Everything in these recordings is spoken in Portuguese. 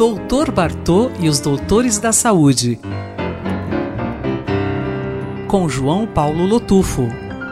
Doutor Bartô e os Doutores da Saúde, com João Paulo Lotufo.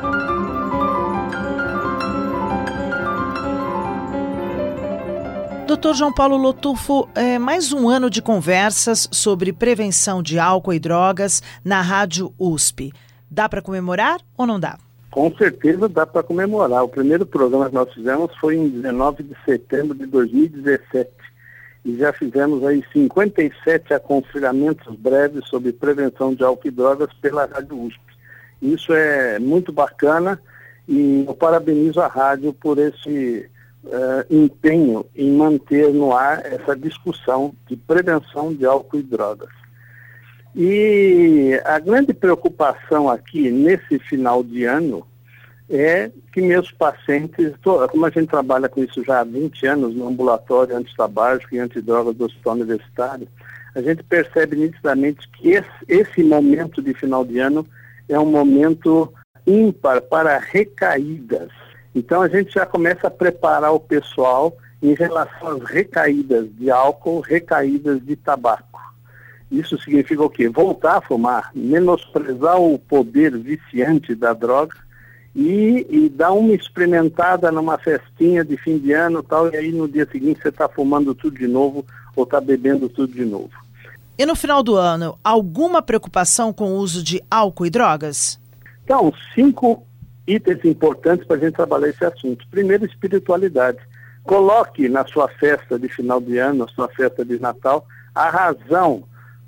Dr. João Paulo Lotufo, mais um ano de conversas sobre prevenção de álcool e drogas na Rádio USP. Dá para comemorar ou não dá? Com certeza dá para comemorar. O primeiro programa que nós fizemos foi em 19 de setembro de 2017. E já fizemos aí 57 aconselhamentos breves sobre prevenção de álcool e drogas pela Rádio USP. Isso é muito bacana e eu parabenizo a rádio por esse empenho em manter no ar essa discussão de prevenção de álcool e drogas. E a grande preocupação aqui nesse final de ano é que meus pacientes, como a gente trabalha com isso já há 20 anos no ambulatório antitabágico e antidrogas do Hospital Universitário, a gente percebe nitidamente que esse momento de final de ano é um momento ímpar para recaídas. Então a gente já começa a preparar o pessoal em relação às recaídas de álcool, recaídas de tabaco. Isso significa o quê? Voltar a fumar, menosprezar o poder viciante da droga e dar uma experimentada numa festinha de fim de ano tal, e aí no dia seguinte você está fumando tudo de novo ou está bebendo tudo de novo. E no final do ano, alguma preocupação com o uso de álcool e drogas? Então, 5 itens importantes para a gente trabalhar esse assunto. Primeiro, espiritualidade. Coloque na sua festa de final de ano, na sua festa de Natal, a razão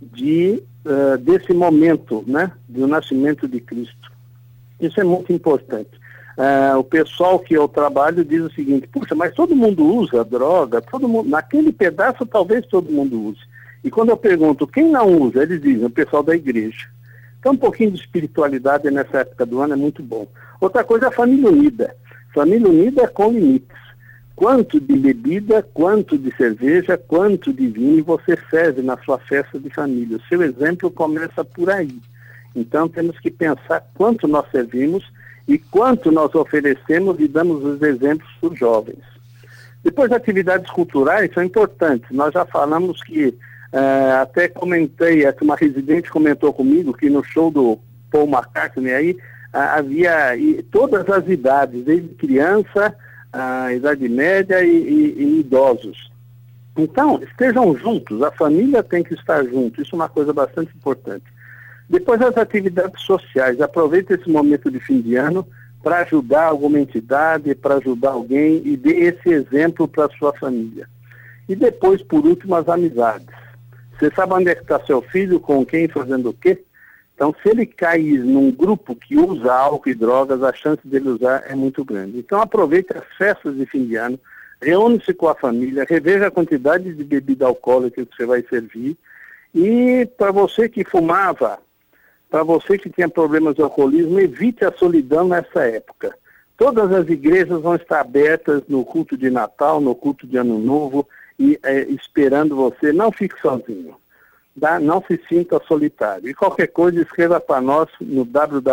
desse momento, né, do nascimento de Cristo. Isso é muito importante. O pessoal que eu trabalho diz o seguinte: puxa, mas todo mundo usa droga, naquele pedaço talvez todo mundo use. E quando eu pergunto quem não usa, eles dizem o pessoal da igreja. Então um pouquinho de espiritualidade nessa época do ano é muito bom. Outra coisa é a família unida. Família unida com limites. Quanto de bebida, quanto de cerveja, quanto de vinho você serve na sua festa de família. O seu exemplo começa por aí. Então temos que pensar quanto nós servimos e quanto nós oferecemos e damos os exemplos para os jovens. Depois, atividades culturais são importantes. Nós já falamos que, até comentei, uma residente comentou comigo que no show do Paul McCartney aí, havia todas as idades, desde criança, a idade média e idosos. Então, estejam juntos, a família tem que estar junto, isso é uma coisa bastante importante. Depois, as atividades sociais, aproveite esse momento de fim de ano para ajudar alguma entidade, para ajudar alguém e dê esse exemplo para a sua família. E depois, por último, as amizades. Você sabe onde é que está seu filho, com quem, fazendo o quê? Então, se ele cair num grupo que usa álcool e drogas, a chance dele usar é muito grande. Então, aproveite as festas de fim de ano, reúne-se com a família, reveja a quantidade de bebida alcoólica que você vai servir. E para você que fumava, para você que tinha problemas de alcoolismo, evite a solidão nessa época. Todas as igrejas vão estar abertas no culto de Natal, no culto de Ano Novo, e esperando você. Não fique sozinho. Não se sinta solitário. E qualquer coisa, escreva para nós no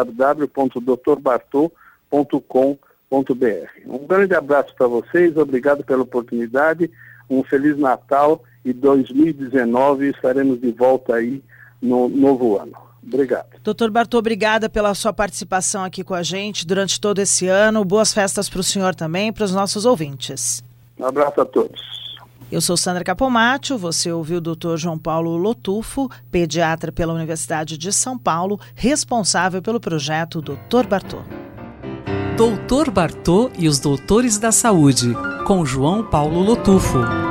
www.drbartô.com.br. Um grande abraço para vocês, obrigado pela oportunidade, um Feliz Natal e 2019 estaremos de volta aí no novo ano. Obrigado. Dr. Bartô, obrigada pela sua participação aqui com a gente durante todo esse ano. Boas festas para o senhor também e para os nossos ouvintes. Um abraço a todos. Eu sou Sandra Capomatto, você ouviu o Dr. João Paulo Lotufo, pediatra pela Universidade de São Paulo, responsável pelo projeto Dr. Bartô. Doutor Bartô e os Doutores da Saúde, com João Paulo Lotufo.